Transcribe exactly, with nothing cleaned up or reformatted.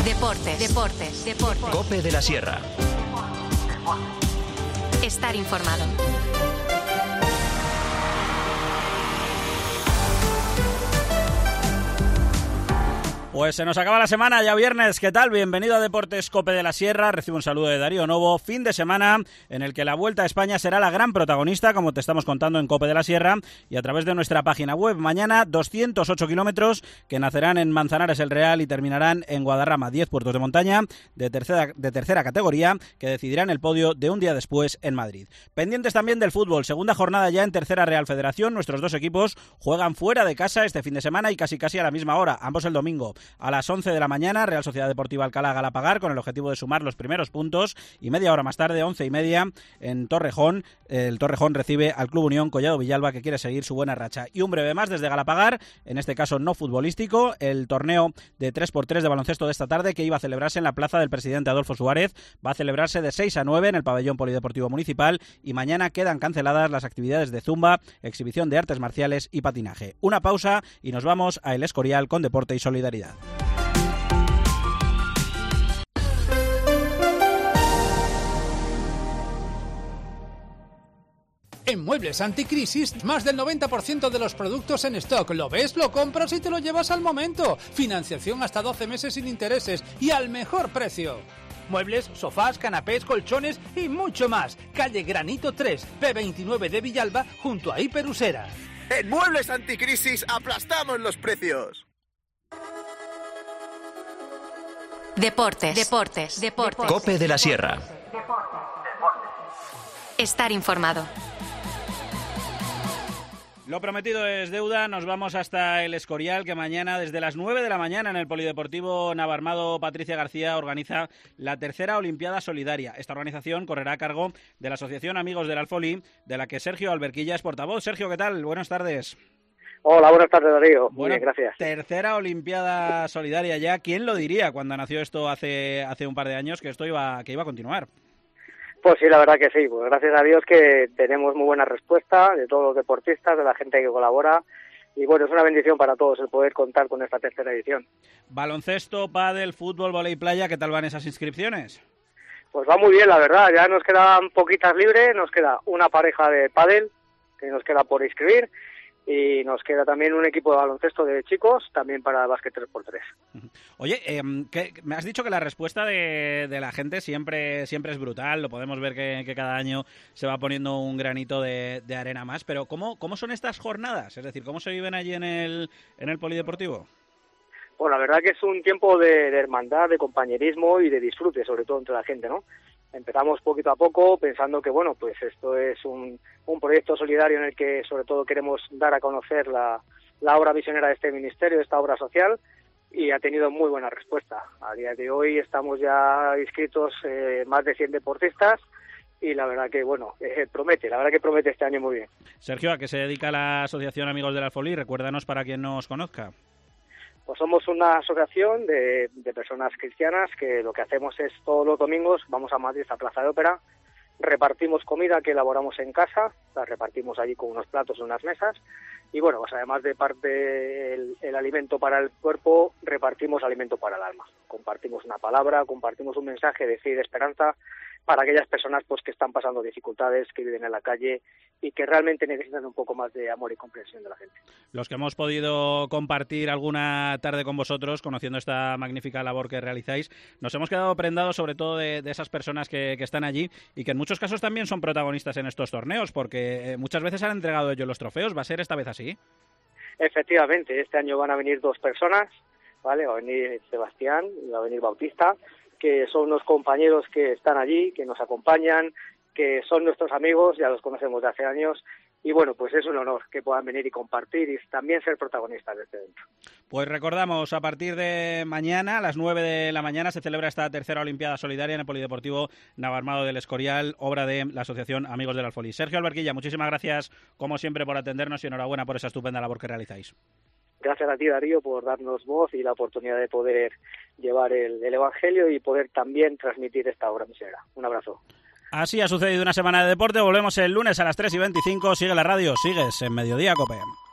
Deportes, deportes, deportes. COPE de la Sierra. Estar informado. Pues se nos acaba la semana, ya viernes. ¿Qué tal? Bienvenido a Deportes COPE de la Sierra. Recibo un saludo de Darío Novo. Fin de semana en el que la Vuelta a España será la gran protagonista, como te estamos contando en COPE de la Sierra y a través de nuestra página web. Mañana doscientos ocho kilómetros que nacerán en Manzanares el Real y terminarán en Guadarrama. diez puertos de montaña de tercera, de tercera categoría que decidirán el podio de un día después en Madrid. Pendientes también del fútbol. Segunda jornada ya en Tercera Real Federación. Nuestros dos equipos juegan fuera de casa este fin de semana y casi casi a la misma hora. Ambos el domingo. A las once de la mañana, Real Sociedad Deportiva Alcalá Galapagar, con el objetivo de sumar los primeros puntos, y media hora más tarde, once y media, en Torrejón, el Torrejón recibe al Club Unión Collado Villalba, que quiere seguir su buena racha. Y un breve más desde Galapagar, en este caso no futbolístico, el torneo de tres por tres de baloncesto de esta tarde, que iba a celebrarse en la plaza del presidente Adolfo Suárez, va a celebrarse de seis a nueve en el pabellón polideportivo municipal, y mañana quedan canceladas las actividades de zumba, exhibición de artes marciales y patinaje. Una pausa y nos vamos a El Escorial con Deporte y Solidaridad. En Muebles Anticrisis, más del noventa por ciento de los productos en stock. Lo ves, lo compras y te lo llevas al momento. Financiación hasta doce meses sin intereses y al mejor precio. Muebles, sofás, canapés, colchones y mucho más. Calle Granito tres, P veintinueve de Villalba, junto a Hiperusera. En Muebles Anticrisis aplastamos los precios. Deportes, deportes, deportes. COPE de la Sierra. Estar informado. Lo prometido es deuda, nos vamos hasta El Escorial, que mañana desde las nueve de la mañana en el Polideportivo Navarmado Patricia García organiza la tercera Olimpiada Solidaria. Esta organización correrá a cargo de la Asociación Amigos del Alfolí, de la que Sergio Alberquilla es portavoz. Sergio, ¿qué tal? Buenas tardes. Hola, buenas tardes, Darío. Muy Bueno, bien, gracias. Tercera Olimpiada Solidaria ya. ¿Quién lo diría cuando nació esto hace, hace un par de años que esto iba, que iba a continuar? Pues sí, la verdad que sí. Pues gracias a Dios que tenemos muy buena respuesta de todos los deportistas, de la gente que colabora. Y bueno, es una bendición para todos el poder contar con esta tercera edición. Baloncesto, pádel, fútbol, vóley playa, ¿qué tal van esas inscripciones? Pues va muy bien, la verdad. Ya nos quedan poquitas libres. Nos queda una pareja de pádel que nos queda por inscribir. Y nos queda también un equipo de baloncesto de chicos, también para básquet tres por tres. Oye, eh, ¿qué, me has dicho que la respuesta de, de la gente siempre siempre es brutal, lo podemos ver que, que cada año se va poniendo un granito de, de arena más, pero ¿cómo, ¿cómo son estas jornadas? Es decir, ¿cómo se viven allí en el, en el Polideportivo? Pues la verdad que es un tiempo de, de hermandad, de compañerismo y de disfrute, sobre todo entre la gente, ¿no? Empezamos poquito a poco pensando que, bueno, pues esto es un, un proyecto solidario en el que sobre todo queremos dar a conocer la, la obra misionera de este ministerio, esta obra social, y ha tenido muy buena respuesta. A día de hoy estamos ya inscritos eh, más de cien deportistas y la verdad que, bueno, eh, promete, la verdad que promete este año muy bien. Sergio, ¿a qué se dedica la Asociación Amigos del Alfolí? Recuérdanos para quien no os conozca. Pues somos una asociación de, de personas cristianas que lo que hacemos es todos los domingos vamos a Madrid a Plaza de Ópera, repartimos comida que elaboramos en casa, la repartimos allí con unos platos y unas mesas y bueno, pues además de parte el, el alimento para el cuerpo, repartimos alimento para el alma. Compartimos una palabra, compartimos un mensaje de fe y de esperanza para aquellas personas pues que están pasando dificultades, que viven en la calle y que realmente necesitan un poco más de amor y comprensión de la gente. Los que hemos podido compartir alguna tarde con vosotros, conociendo esta magnífica labor que realizáis, nos hemos quedado prendados sobre todo de, de esas personas que, que están allí y que en muchos casos también son protagonistas en estos torneos, porque muchas veces han entregado ellos los trofeos. ¿Va a ser esta vez así? Efectivamente, este año van a venir dos personas, ¿vale? Va a venir Sebastián y va a venir Bautista, que son unos compañeros que están allí, que nos acompañan, que son nuestros amigos, ya los conocemos de hace años, y bueno, pues es un honor que puedan venir y compartir y también ser protagonistas de este evento. Pues recordamos, a partir de mañana, a las nueve de la mañana, se celebra esta tercera Olimpiada Solidaria en el Polideportivo Navarmado del Escorial, obra de la Asociación Amigos del Alfolí. Sergio Alberquilla, muchísimas gracias, como siempre, por atendernos y enhorabuena por esa estupenda labor que realizáis. Gracias a ti, Darío, por darnos voz y la oportunidad de poder llevar el, el Evangelio y poder también transmitir esta obra misionera. Un abrazo. Así ha sucedido una semana de deporte. Volvemos el lunes a las tres y veinticinco. Sigue la radio, sigues en Mediodía COPE.